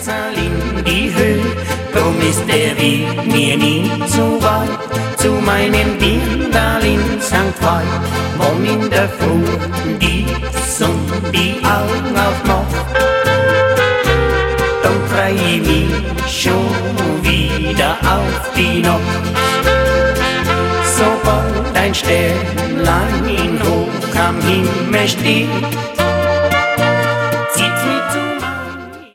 Bergtal in die Höhe, drum ist der Weg mir nie zu weit, zu meinem Dirndl in St. Veit, wo in der Früh die Sonne die Augen aufmacht. Dann freu ich mich schon wieder auf die Nacht. Sobald ein Sternlein hoch am Himmel steht,